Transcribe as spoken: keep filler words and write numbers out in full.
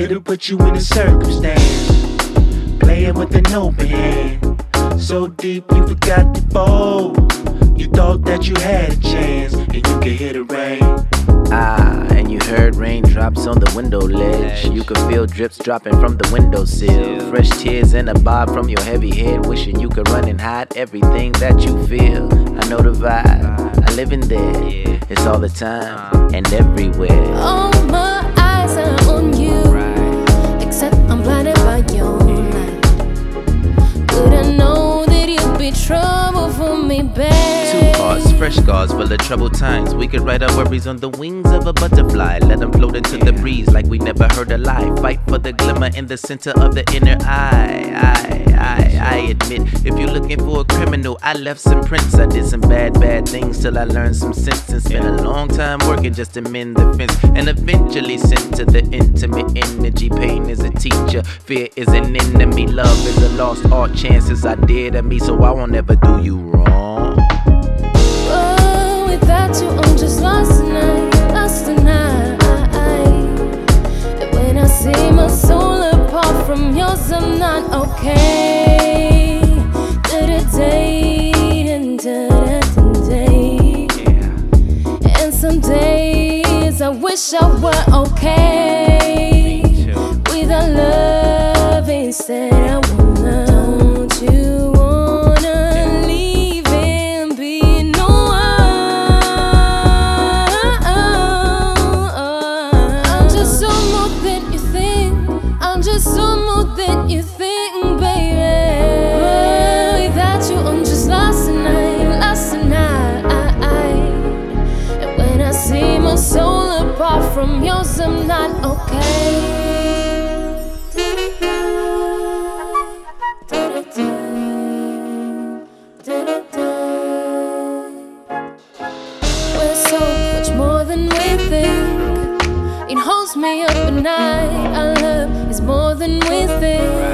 It'll put you in a circumstance, playing with an open hand. So deep you forgot to fold. You thought that you had a chance, and you could hear the rain. Ah, and you heard raindrops on the window ledge. You could feel drips dropping from the windowsill. Fresh tears in a bob from your heavy head, wishing you could run and hide everything that you feel. I know the vibe, I live in there. It's all the time and everywhere. All my eyes are on you, except I'm blinded by your light. Good, I know that you'd be trouble for me, babe. Two hearts, fresh scars full of troubled times. We could write our worries on the wings of a butterfly. Let them float into the breeze like we never heard a lie. Fight for the glimmer in the center of the inner eye. I, I, I admit, if you're looking for a criminal, I left some prints. I did some bad, bad things till I learned some sense. And spent a long time working just to mend the fence. And eventually sent to the intimate energy. Pain is a teacher, fear is an enemy. Love is a lost art, chances are dear to me. So I won't ever do you wrong. Oh, without you, I'm just lost tonight, lost tonight. And when I see my soul apart from yours, I'm not okay. Da-da-day, da-da-da-day. And some days I wish I were okay with our love instead. I wanna, don't you wanna leave and be no one? I'm just so more than you think. I'm just so more than you think, baby. Without you, I'm just lost tonight, lost tonight. And when I see my soul apart from yours, I'm not okay. We're so much more than we think. It holds me up at night. Our love is more than we think.